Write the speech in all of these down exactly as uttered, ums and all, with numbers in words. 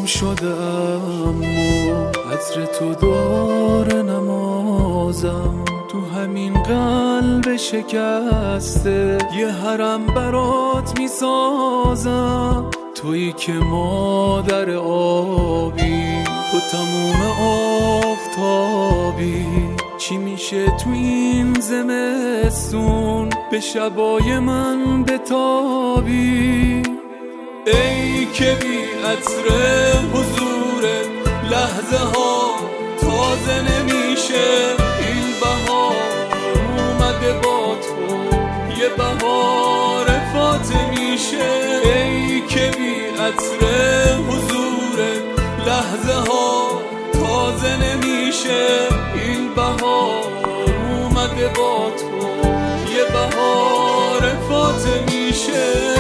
شدم و عطر تو داره نمازم، تو همین قلب شکسته یه حرم برات میسازم. تویی که مادر آبی، تو تموم آفتابی، چی میشه تو این زمستون به شبای من بتابی؟ ای که بی عطر حضورت لحظه ها تازه نمیشه. این بهار اومده با تو یه بهار فاطمیشه. ای که بی عطر حضورت لحظه ها تازه نمیشه. این بهار اومده با تو یه بهار فاطمیشه.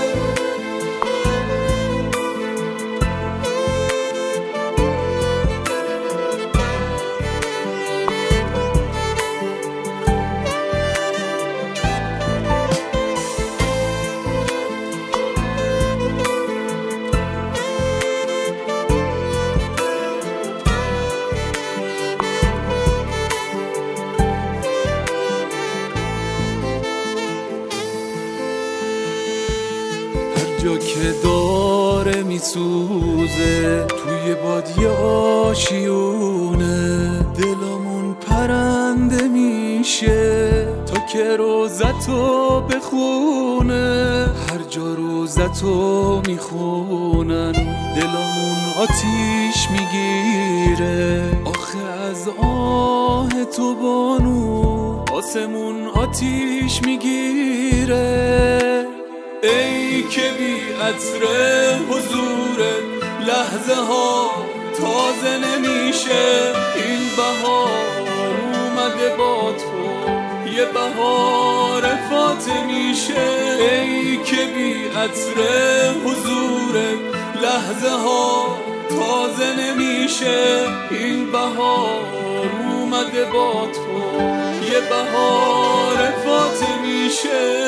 جا که داره میسوزه توی بادیه آشیونه، دلمون پرنده میشه تا که روزتو بخونه. هر جا روزتو میخونن دلمون آتیش میگیره. آخه از آه تو بانو آسمون آتیش میگیره. ای که بی عطر حضورت لحظه ها تازه نمیشه. این بهار اومده با تو یه بهار فاطمیشه. ای که بی عطر حضورت لحظه ها تازه نمیشه. این بهار اومده با تو یه بهار فاطمیشه.